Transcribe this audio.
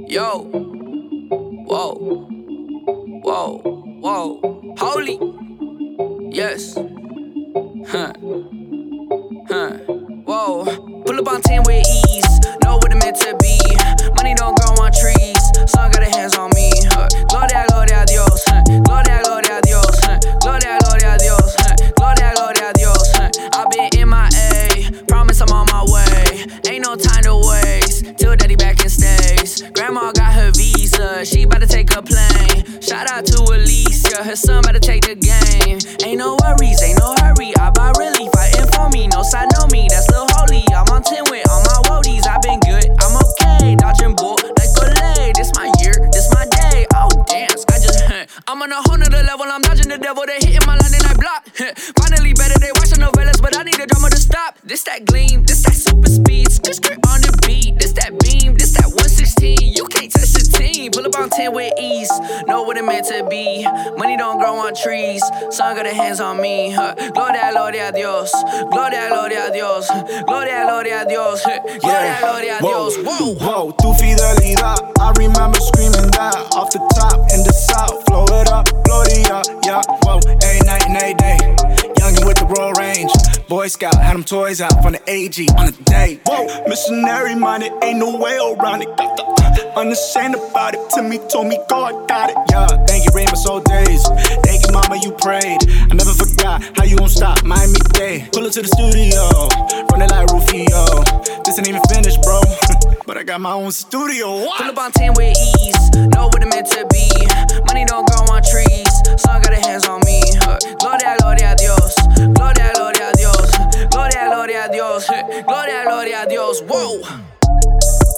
Yo, whoa, whoa, whoa, holy, yes, huh, whoa. Pull up on 10 with ease, know what it meant to be. Money don't grow on trees, sun got her hands on me. Gloria a Dios, gloria a Dios, gloria a Dios, gloria a Dios. I've been MIA, promise I'm on my way. Ain't no time to waste, till daddy back in stays. Grandma got her visa, she bout to take a plane. Shout out to Alicia, her son bout to take the game. Ain't no worries, ain't no hurry, I buy really fighting for me. No side, no me, that's Lil Holy. I'm on 10 with all my woadies, I been good, I'm okay. Dodging bull like Olay, this my year, this my day. Oh dance, I just, I'm on a whole nother level, I'm dodging the devil. They hitting my line and I block. Finally better, they watching novellas, but I need a drama to stop. This that gleam, this that super speed, skirt on the beat. This that beam, this that 116, you can't touch the team. Pull up on 10 with ease, know what it meant to be. Money don't grow on trees, sun got her hands on me. Gloria a Dios, gloria a Dios, gloria a Dios, gloria a Dios. Whoa, whoa, tu fidelidad. I remember screaming that off the top in the south. Flow it up, gloria, yeah, whoa, every night and every day. Youngin' with the Royal Range, Boy Scout, had them toys out from the AG on the day. Whoa, missionary minded, ain't no way around it. Got the unashamed about it. Timmy told me go, I got it. Yeah, thank you, rain my soul days. Thank you, mama, you prayed. I never forgot how you won't stop, Miami Day. Pull up to the studio, run it like Rufio. This ain't even finished, bro, but I got my own studio. What? Pull up on 10 with ease, know what it meant to be. Money don't grow on trees, sun got her hands on me. Gloria a Dios, gloria a Dios, gloria a Dios, gloria a Dios. Whoa.